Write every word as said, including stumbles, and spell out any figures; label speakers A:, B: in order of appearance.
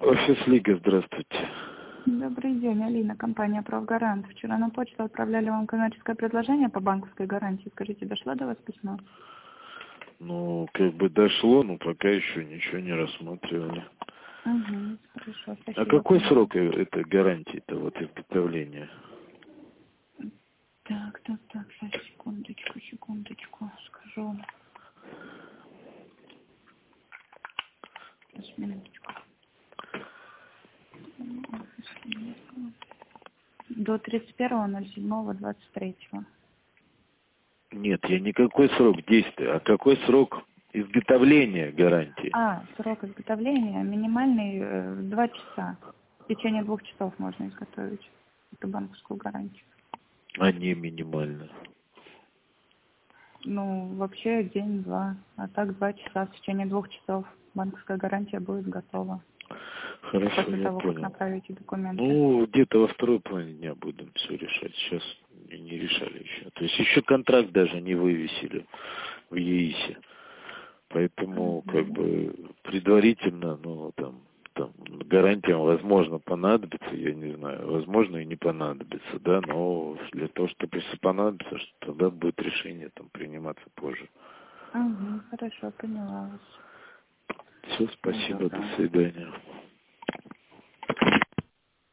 A: Офис Лига, здравствуйте.
B: Добрый день, Алина, компания «Правгарант». Вчера на почту отправляли вам коммерческое предложение по банковской гарантии. Скажите, дошло до вас письмо?
A: Ну, как бы дошло, но пока еще ничего не рассматривали.
B: Угу, хорошо, спасибо.
A: А какой срок э- этой гарантии-то, вот изготовления?
B: Так, так, так, сейчас, секундочку, секундочку, скажу. Сейчас, минуточку. До тридцать первого ноль седьмого двадцать третьего.
A: Нет, я никакой срок действия, а какой срок изготовления гарантии?
B: А, срок изготовления минимальный э, два часа. В течение двух часов можно изготовить эту банковскую гарантию.
A: А не минимально.
B: Ну, вообще день-два, а так два часа. В течение двух часов банковская гарантия будет готова.
A: Хорошо,
B: После
A: я
B: того, как
A: понял.
B: направите документы.
A: Ну, где-то во второй половине дня будем все решать. Сейчас не не решали еще. То есть еще контракт даже не вывесили в ЕИСе. Поэтому, как
B: Мгм.
A: бы, предварительно, ну, там, там, гарантиям, возможно, понадобится, я не знаю, возможно, и не понадобится, да, но для того, чтобы если понадобится, что тогда будет решение там приниматься позже.
B: Угу, хорошо, поняла вас.
A: Все,
B: Всего
A: спасибо, до
B: доброго.
A: свидания.